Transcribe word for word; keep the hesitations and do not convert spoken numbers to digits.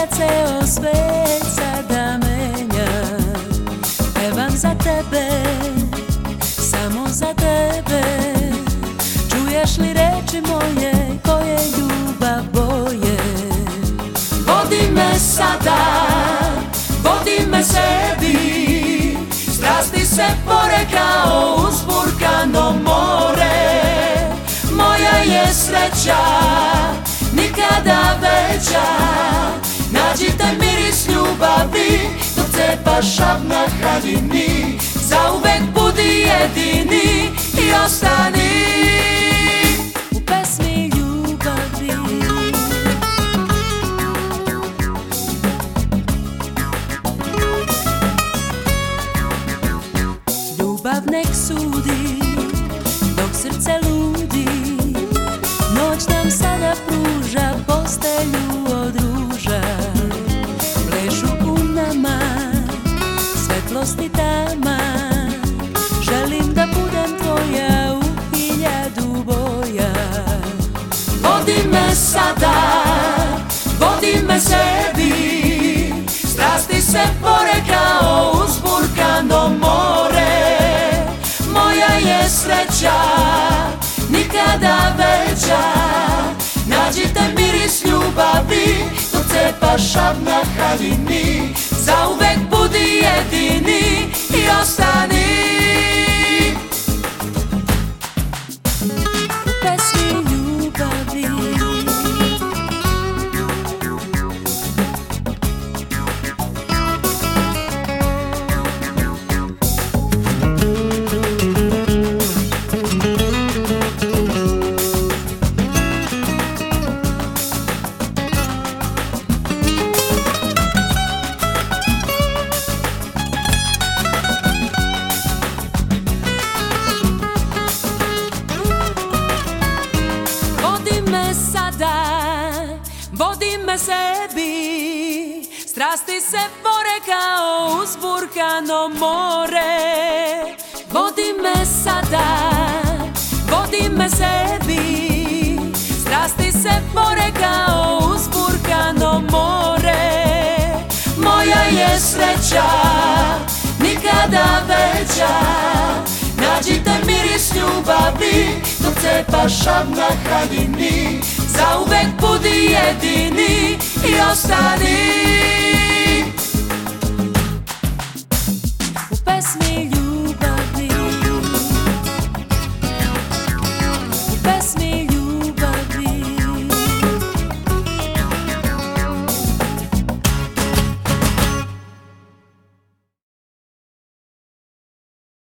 kad ceo svet sada menja. Pevam za tebe, samo za tebe. Čuješ li reči moje koje ljubav boje? Vodi me sada, vodi me sebi, strasti se pore kao uzburkano more. Moja je sreća nikada veća, nađite miris ljubavi dok cepa šav na haljini. Zauvek budi jedini i ostani u pesmi ljubavi. Ljubav nek sudi dok srce ludi, noć nam sada pruža postelju od ruža. Plešu u nama svetlosti tama, želim da budem tvoja u hiljadu boja. Vodi me sada, vodi me sebi, strasti se pore kao uzburkano more. Moja je sreća nikada veća, nađite miris ljubavi dok cepa šav na haljini. Zauvek budi jedini i ostani u pesmi ljubavi. Vodi me sebi, strasti se pore kao uzburkano more. Vodi me sada, vodi me sebi, strasti se pore kao uzburkano more. Moja je sreća nikada veća, nađite miris ljubavi dok cepa šav na haljini. Zauvek budi jedini i ostani